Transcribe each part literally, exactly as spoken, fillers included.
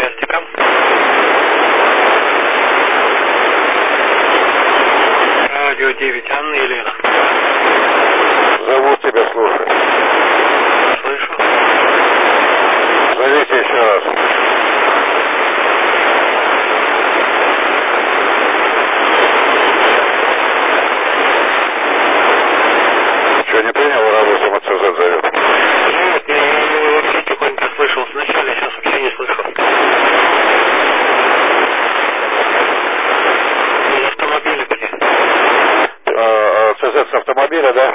Ужастика. Радио девять, Анна Елена. Зовут тебя, слушай. Слышу. Зовите еще раз. Что, не принял работу, МЦЗ зовет? Нет, я вообще тихонько слышал сначала, сейчас вообще не слышу. Из автомобиля где? А, ЦЗ с автомобиля, да?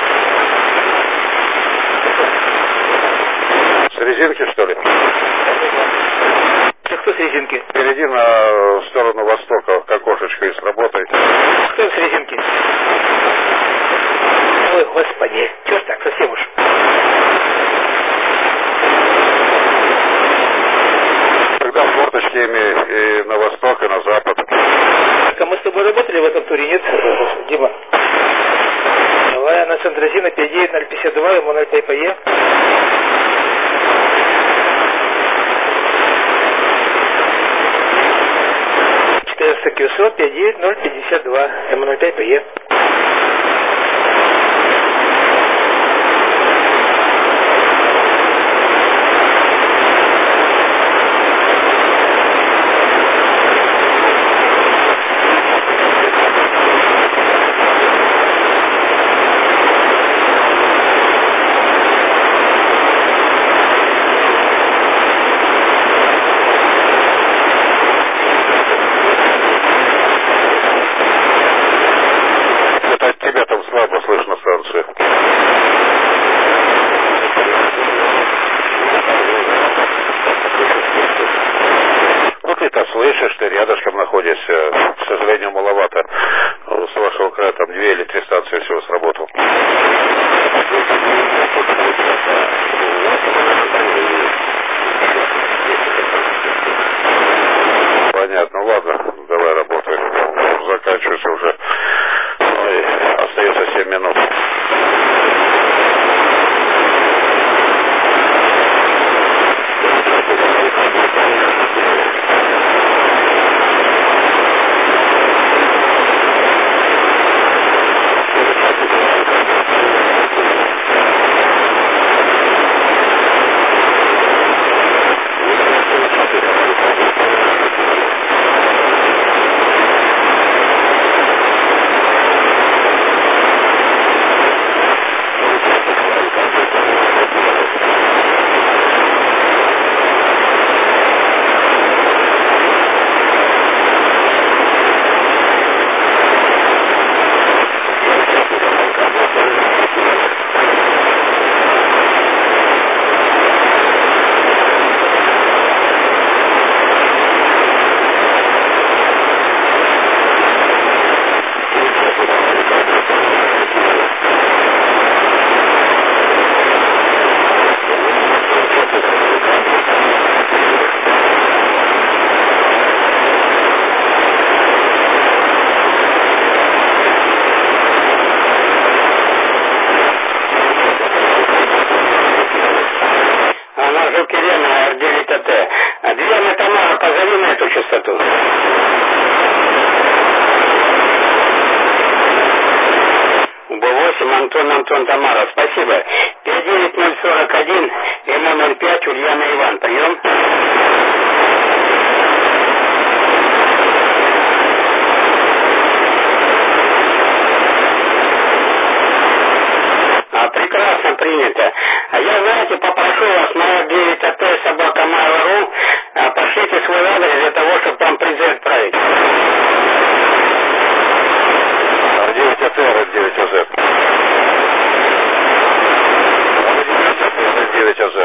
С резинки, что ли? А кто с резинки? Впереди на сторону востока, к окошечку и с работой. Кто с резинки? Ой, господи, чё ж так, совсем уж. Тогда форточки ими и на восток, и на запад. Так, а мы с тобой работали в этом туре, нет, Дима? Давай, на Центрозина пять девять ноль пятьдесят два, ему ноль пять ПЕ. четырнадцать КЮСО пять девять ноль пятьдесят два, ему ноль пять ПЕ. Слышно станцию. Ну ты-то слышишь, ты рядышком находишься. К сожалению, маловато. С вашего края там две или три станции всего сработал. Понятно, ладно, давай работай. Заканчивается уже. Ой, остается семь минут. Антон, Антон, Тамара, спасибо. пять девять ноль сорок один, ему ноль пять, Ульяна Иван, прием. А, прекрасно принято. А я, знаете, попрошу вас на девять АТ собака Mail.ru, пошлите свой адрес для того, чтобы там призыв отправить. девять АТ, девять АЗ. девять АЗ.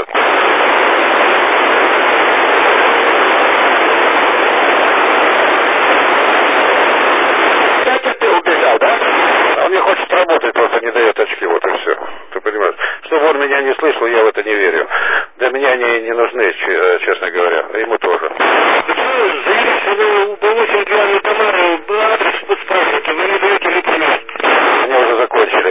Кстати, ты убежал, да? Он не хочет работать, просто не дает очки, вот и все. Ты понимаешь? Чтобы он меня не слышал, я в это не верю. Для меня они не нужны, честно говоря. Ему тоже. Почему заявить, у Б восемь Ульяны Тамары был адрес, вы спрашиваете, вы не даете лицензию? Они уже закончили.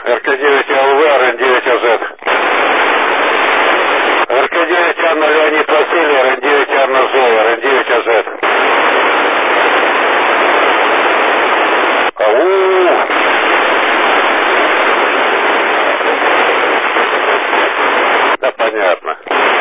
эр ка девять эл вэ, эр эн девять а зет. эр ка девять Анна Леонид Василий, эр эн девять Анна Зоя, эр эн девять а зет. Ау! Да понятно.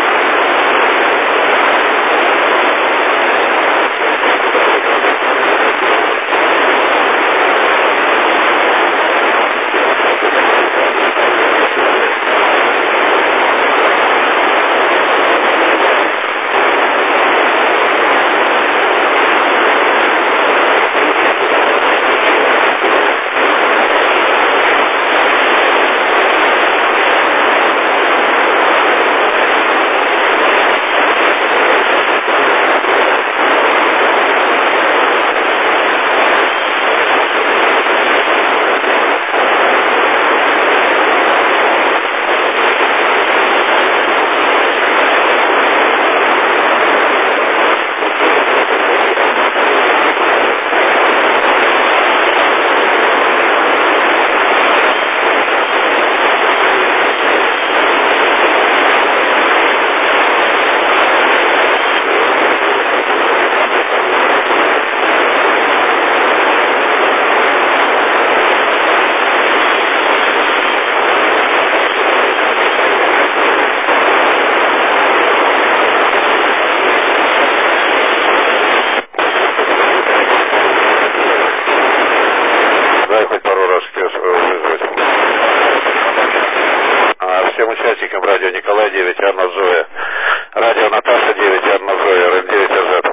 Радио Николай девять Анна Зоя. Радио Наташа девять Анна Зоя, эр эн девять а зет.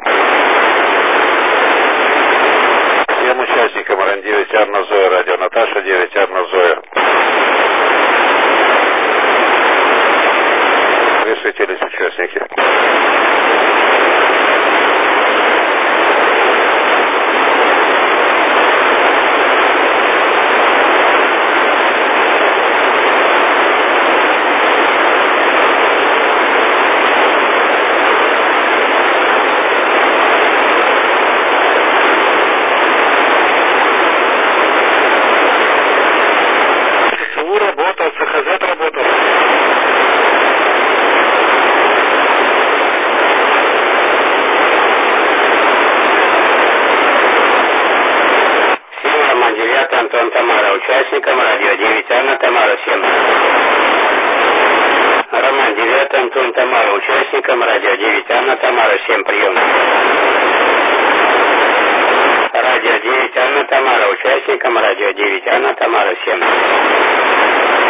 Всем участникам эр эн девять Анна Зоя, радио Наташа девять Анна Зоя. Высветились участники. Антон Тамара, участникам радио девять Анна Тамара, всем. Роман девять Антон Тамара, участникам радио девять Анна Тамара, всем прием. Радио девять Анна Тамара, участникам радио девять Анна Тамара, всем.